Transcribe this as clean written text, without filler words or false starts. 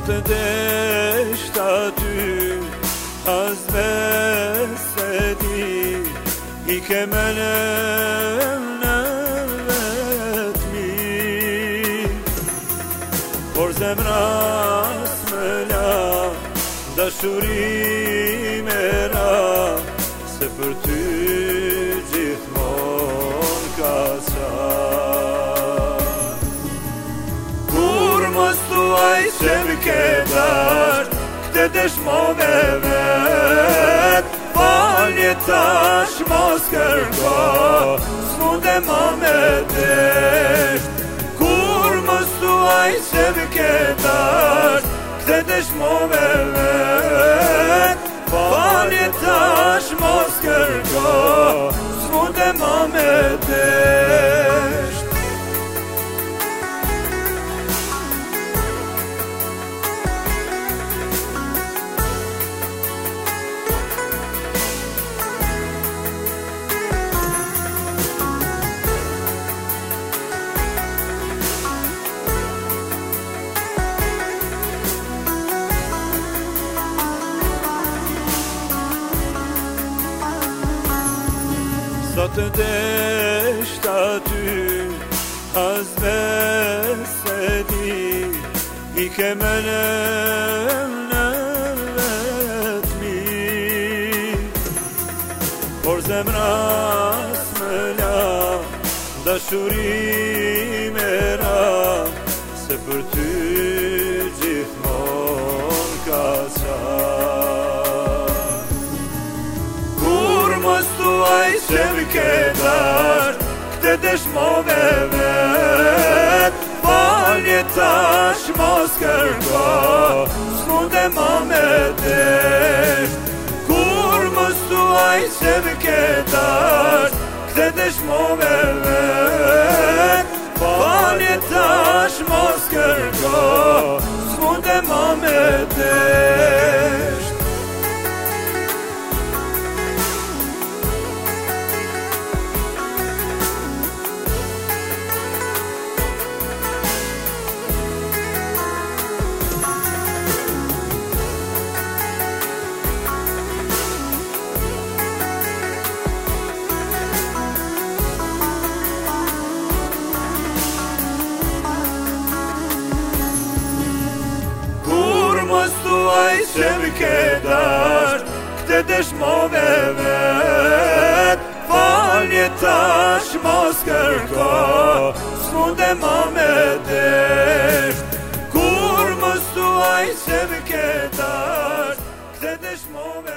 të deshta ty as se di I ke menem në vetëmi por zemra s'më la dashuri me ra se për ty gjithmon ka qar kur mos thuaj që më ke dash këtë dëshmove vet falje tash mos kërko s'munde ma me desht kur mos thuaj që më ke dash këtë dëshmove vet falje tash mos kërko s'munde ma me desht Sa të deshta ty as se di I ke menem në vetëmi por zemra s'më la dashuri me ra se për ty gjithmon ka qar kur mos thuaj që më ke dash këtë dëshmove vet falje tash mos kërko s'munde ma me desht kur mos thuaj që më ke dash këtë dëshmove vet falje tash mos kërko s'munde ma me desht që më ke dash këtë dëshmove vet falje tash mos kërko s'munde ma me desht kur mos thuaj që më ke dash këtë dëshmove